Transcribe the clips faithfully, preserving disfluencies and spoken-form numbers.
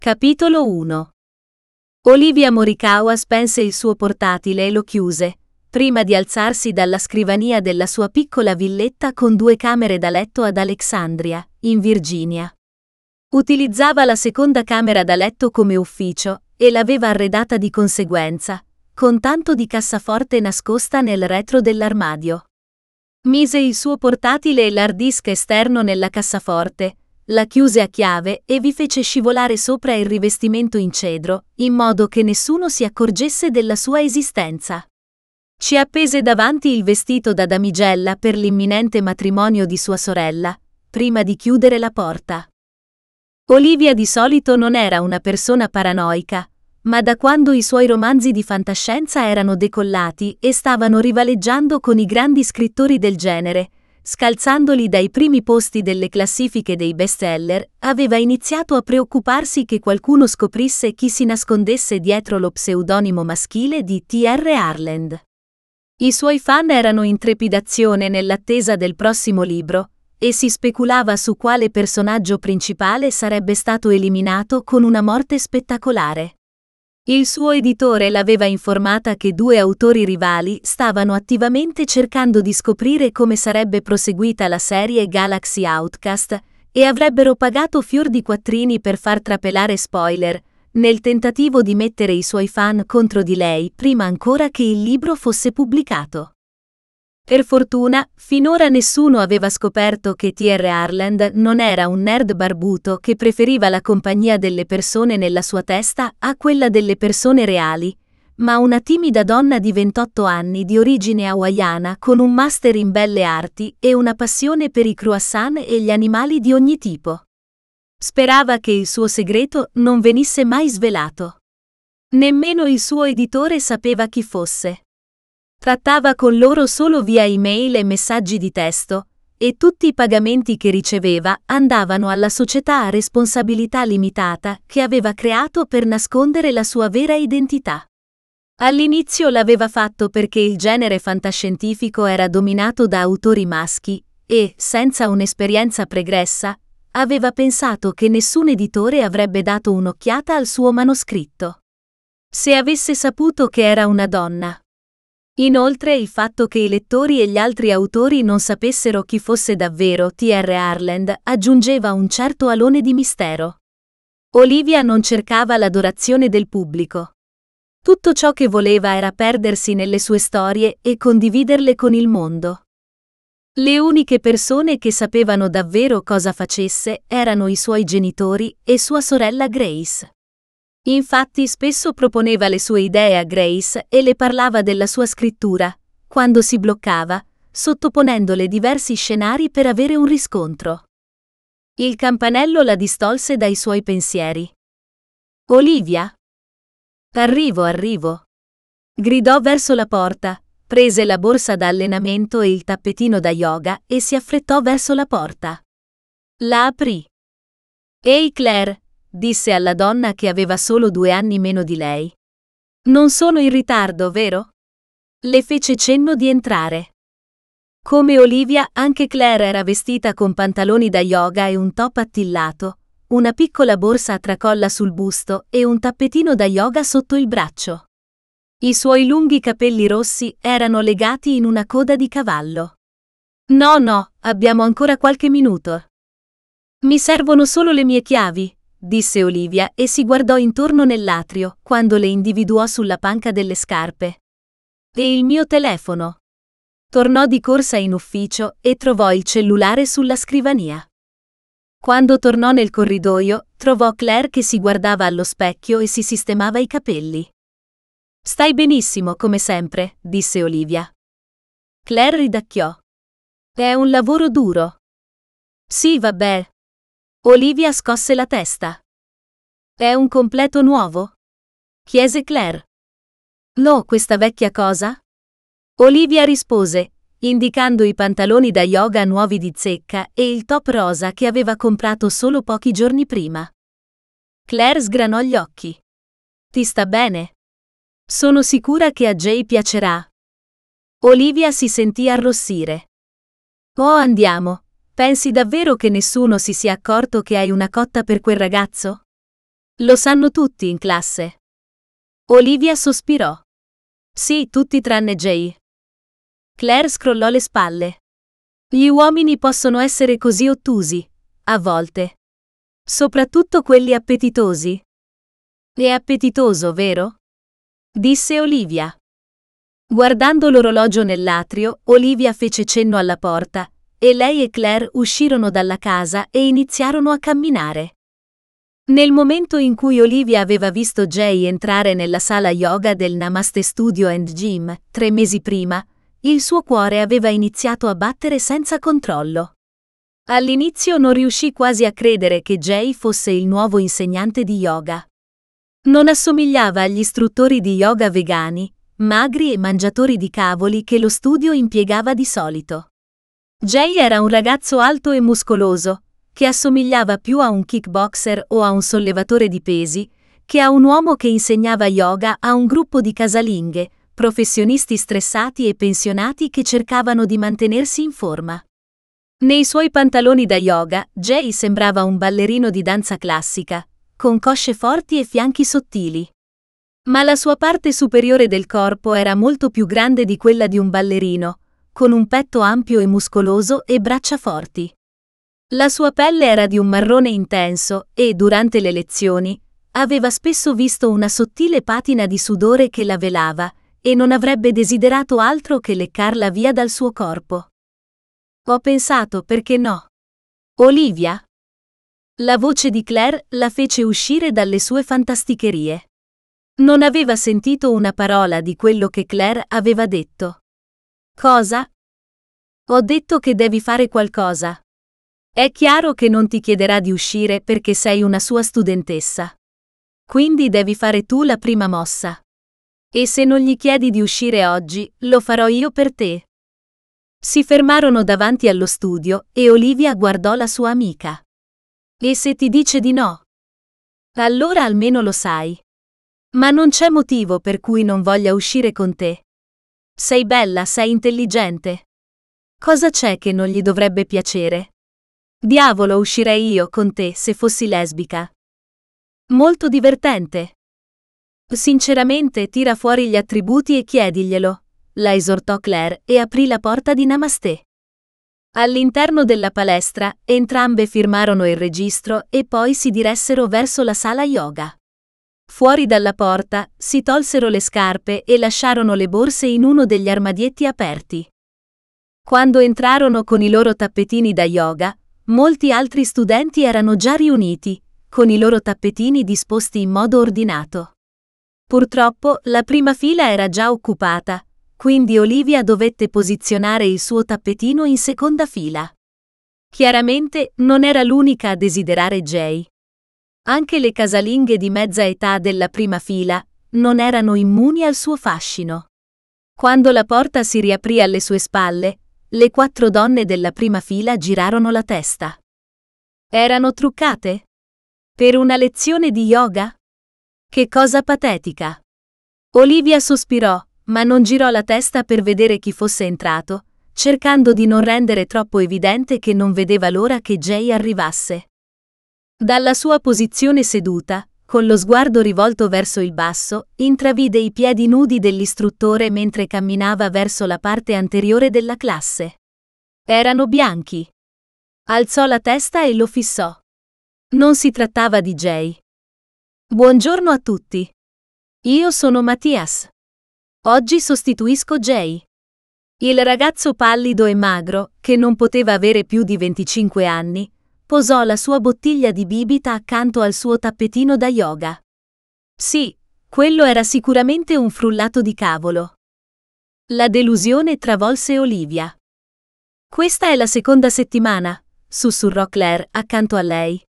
Capitolo uno. Olivia Morikawa spense il suo portatile e lo chiuse, prima di alzarsi dalla scrivania della sua piccola villetta con due camere da letto ad Alexandria, in Virginia. Utilizzava la seconda camera da letto come ufficio, e l'aveva arredata di conseguenza, con tanto di cassaforte nascosta nel retro dell'armadio. Mise il suo portatile e l'hard disk esterno nella cassaforte, la chiuse a chiave e vi fece scivolare sopra il rivestimento in cedro, in modo che nessuno si accorgesse della sua esistenza. Ci appese davanti il vestito da damigella per l'imminente matrimonio di sua sorella, prima di chiudere la porta. Olivia di solito non era una persona paranoica, ma da quando i suoi romanzi di fantascienza erano decollati e stavano rivaleggiando con i grandi scrittori del genere, scalzandoli dai primi posti delle classifiche dei bestseller, aveva iniziato a preoccuparsi che qualcuno scoprisse chi si nascondesse dietro lo pseudonimo maschile di T R Harland. I suoi fan erano in trepidazione nell'attesa del prossimo libro, e si speculava su quale personaggio principale sarebbe stato eliminato con una morte spettacolare. Il suo editore l'aveva informata che due autori rivali stavano attivamente cercando di scoprire come sarebbe proseguita la serie Galaxy Outcast e avrebbero pagato fior di quattrini per far trapelare spoiler, nel tentativo di mettere i suoi fan contro di lei prima ancora che il libro fosse pubblicato. Per fortuna, finora nessuno aveva scoperto che T R Harland non era un nerd barbuto che preferiva la compagnia delle persone nella sua testa a quella delle persone reali, ma una timida donna di ventotto anni di origine hawaiana con un master in belle arti e una passione per i croissant e gli animali di ogni tipo. Sperava che il suo segreto non venisse mai svelato. Nemmeno il suo editore sapeva chi fosse. Trattava con loro solo via email e messaggi di testo, e tutti i pagamenti che riceveva andavano alla società a responsabilità limitata che aveva creato per nascondere la sua vera identità. All'inizio l'aveva fatto perché il genere fantascientifico era dominato da autori maschi e, senza un'esperienza pregressa, aveva pensato che nessun editore avrebbe dato un'occhiata al suo manoscritto. Se avesse saputo che era una donna. Inoltre il fatto che i lettori e gli altri autori non sapessero chi fosse davvero T R Harland aggiungeva un certo alone di mistero. Olivia non cercava l'adorazione del pubblico. Tutto ciò che voleva era perdersi nelle sue storie e condividerle con il mondo. Le uniche persone che sapevano davvero cosa facesse erano i suoi genitori e sua sorella Grace. Infatti spesso proponeva le sue idee a Grace e le parlava della sua scrittura, quando si bloccava, sottoponendole diversi scenari per avere un riscontro. Il campanello la distolse dai suoi pensieri. Olivia? Arrivo, arrivo. Gridò verso la porta, prese la borsa da allenamento e il tappetino da yoga e si affrettò verso la porta. La aprì. Ehi Claire, disse alla donna che aveva solo due anni meno di lei. Non sono in ritardo, vero? Le fece cenno di entrare. Come Olivia, anche Claire era vestita con pantaloni da yoga e un top attillato, una piccola borsa a tracolla sul busto e un tappetino da yoga sotto il braccio. I suoi lunghi capelli rossi erano legati in una coda di cavallo. No, no, abbiamo ancora qualche minuto. Mi servono solo le mie chiavi, disse Olivia e si guardò intorno nell'atrio quando le individuò sulla panca delle scarpe. E il mio telefono. Tornò di corsa in ufficio e trovò il cellulare sulla scrivania. Quando tornò nel corridoio, trovò Claire che si guardava allo specchio e si sistemava i capelli. Stai benissimo come sempre, disse Olivia. Claire ridacchiò. È un lavoro duro. Sì, vabbè. Olivia scosse la testa. È un completo nuovo? Chiese Claire. No, questa vecchia cosa? Olivia rispose, indicando i pantaloni da yoga nuovi di zecca e il top rosa che aveva comprato solo pochi giorni prima. Claire sgranò gli occhi. Ti sta bene? Sono sicura che a Jay piacerà. Olivia si sentì arrossire. Oh, andiamo. Pensi davvero che nessuno si sia accorto che hai una cotta per quel ragazzo? Lo sanno tutti in classe. Olivia sospirò. Sì, tutti tranne Jay. Claire scrollò le spalle. Gli uomini possono essere così ottusi, a volte. Soprattutto quelli appetitosi. È appetitoso, vero? Disse Olivia. Guardando l'orologio nell'atrio, Olivia fece cenno alla porta, e lei e Claire uscirono dalla casa e iniziarono a camminare. Nel momento in cui Olivia aveva visto Jay entrare nella sala yoga del Namaste Studio and Gym, tre mesi prima, il suo cuore aveva iniziato a battere senza controllo. All'inizio non riuscì quasi a credere che Jay fosse il nuovo insegnante di yoga. Non assomigliava agli istruttori di yoga vegani, magri e mangiatori di cavoli che lo studio impiegava di solito. Jay era un ragazzo alto e muscoloso, che assomigliava più a un kickboxer o a un sollevatore di pesi, che a un uomo che insegnava yoga a un gruppo di casalinghe, professionisti stressati e pensionati che cercavano di mantenersi in forma. Nei suoi pantaloni da yoga, Jay sembrava un ballerino di danza classica, con cosce forti e fianchi sottili. Ma la sua parte superiore del corpo era molto più grande di quella di un ballerino, con un petto ampio e muscoloso e braccia forti. La sua pelle era di un marrone intenso e, durante le lezioni, aveva spesso visto una sottile patina di sudore che la velava, e non avrebbe desiderato altro che leccarla via dal suo corpo. Ho pensato, perché no? Olivia? La voce di Claire la fece uscire dalle sue fantasticherie. Non aveva sentito una parola di quello che Claire aveva detto. Cosa? Ho detto che devi fare qualcosa. È chiaro che non ti chiederà di uscire perché sei una sua studentessa. Quindi devi fare tu la prima mossa. E se non gli chiedi di uscire oggi, lo farò io per te. Si fermarono davanti allo studio e Olivia guardò la sua amica. E se ti dice di no? Allora almeno lo sai. Ma non c'è motivo per cui non voglia uscire con te. Sei bella, sei intelligente. Cosa c'è che non gli dovrebbe piacere? Diavolo, uscirei io con te se fossi lesbica. Molto divertente. Sinceramente, tira fuori gli attributi e chiediglielo, la esortò Claire e aprì la porta di Namaste. All'interno della palestra, entrambe firmarono il registro e poi si diressero verso la sala yoga. Fuori dalla porta, si tolsero le scarpe e lasciarono le borse in uno degli armadietti aperti. Quando entrarono con i loro tappetini da yoga, molti altri studenti erano già riuniti, con i loro tappetini disposti in modo ordinato. Purtroppo, la prima fila era già occupata, quindi Olivia dovette posizionare il suo tappetino in seconda fila. Chiaramente, non era l'unica a desiderare Jay. Anche le casalinghe di mezza età della prima fila non erano immuni al suo fascino. Quando la porta si riaprì alle sue spalle, le quattro donne della prima fila girarono la testa. Erano truccate? Per una lezione di yoga? Che cosa patetica! Olivia sospirò, ma non girò la testa per vedere chi fosse entrato, cercando di non rendere troppo evidente che non vedeva l'ora che Jay arrivasse. Dalla sua posizione seduta, con lo sguardo rivolto verso il basso, intravide i piedi nudi dell'istruttore mentre camminava verso la parte anteriore della classe. Erano bianchi. Alzò la testa e lo fissò. Non si trattava di Jay. Buongiorno a tutti. Io sono Mattias. Oggi sostituisco Jay. Il ragazzo pallido e magro, che non poteva avere più di venticinque anni, posò la sua bottiglia di bibita accanto al suo tappetino da yoga. Sì, quello era sicuramente un frullato di cavolo. La delusione travolse Olivia. Questa è la seconda settimana, sussurrò Claire accanto a lei.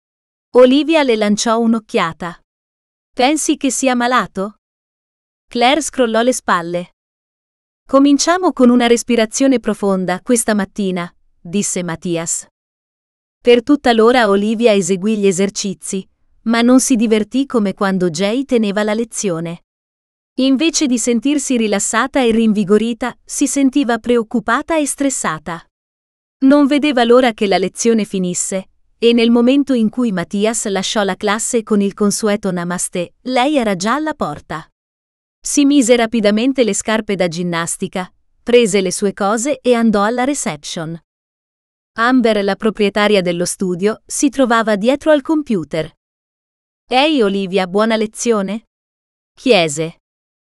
Olivia le lanciò un'occhiata. Pensi che sia malato? Claire scrollò le spalle. Cominciamo con una respirazione profonda questa mattina, disse Mattias. Per tutta l'ora Olivia eseguì gli esercizi, ma non si divertì come quando Jay teneva la lezione. Invece di sentirsi rilassata e rinvigorita, si sentiva preoccupata e stressata. Non vedeva l'ora che la lezione finisse, E nel momento in cui Mattias lasciò la classe con il consueto Namaste, lei era già alla porta. Si mise rapidamente le scarpe da ginnastica, prese le sue cose e andò alla reception. Amber, la proprietaria dello studio, si trovava dietro al computer. «Ehi Olivia, buona lezione?» chiese.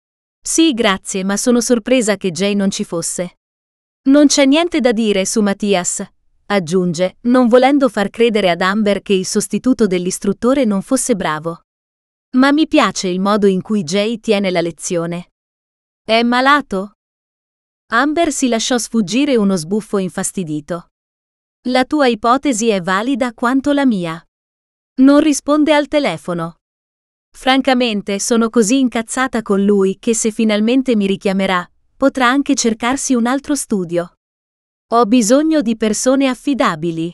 «Sì, grazie, ma sono sorpresa che Jay non ci fosse». «Non c'è niente da dire su Mattias», aggiunge, non volendo far credere ad Amber che il sostituto dell'istruttore non fosse bravo. «Ma mi piace il modo in cui Jay tiene la lezione». «È malato?» Amber si lasciò sfuggire uno sbuffo infastidito. «La tua ipotesi è valida quanto la mia. Non risponde al telefono. Francamente, sono così incazzata con lui che se finalmente mi richiamerà, potrà anche cercarsi un altro studio. Ho bisogno di persone affidabili».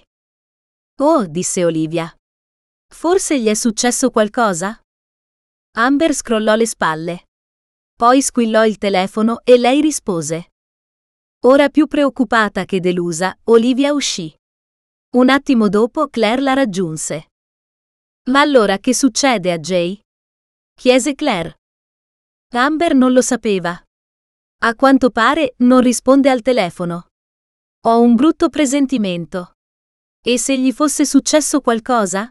«Oh», disse Olivia. «Forse gli è successo qualcosa?» Amber scrollò le spalle. Poi squillò il telefono e lei rispose. Ora più preoccupata che delusa, Olivia uscì. Un attimo dopo Claire la raggiunse. «Ma allora che succede a Jay?» chiese Claire. Amber non lo sapeva. «A quanto pare non risponde al telefono. Ho un brutto presentimento. E se gli fosse successo qualcosa?»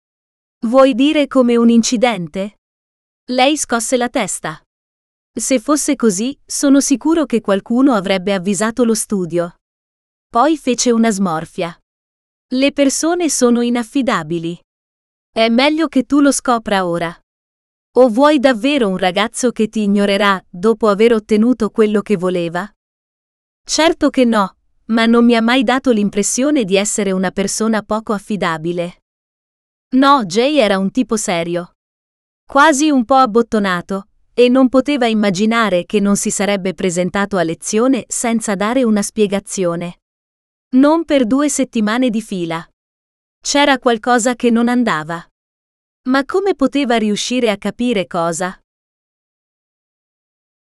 «Vuoi dire come un incidente?» Lei scosse la testa. «Se fosse così, sono sicuro che qualcuno avrebbe avvisato lo studio». Poi fece una smorfia. «Le persone sono inaffidabili. È meglio che tu lo scopra ora. O vuoi davvero un ragazzo che ti ignorerà dopo aver ottenuto quello che voleva?» «Certo che no, ma non mi ha mai dato l'impressione di essere una persona poco affidabile». No, Jay era un tipo serio. Quasi un po' abbottonato, e non poteva immaginare che non si sarebbe presentato a lezione senza dare una spiegazione. Non per due settimane di fila. C'era qualcosa che non andava. Ma come poteva riuscire a capire cosa?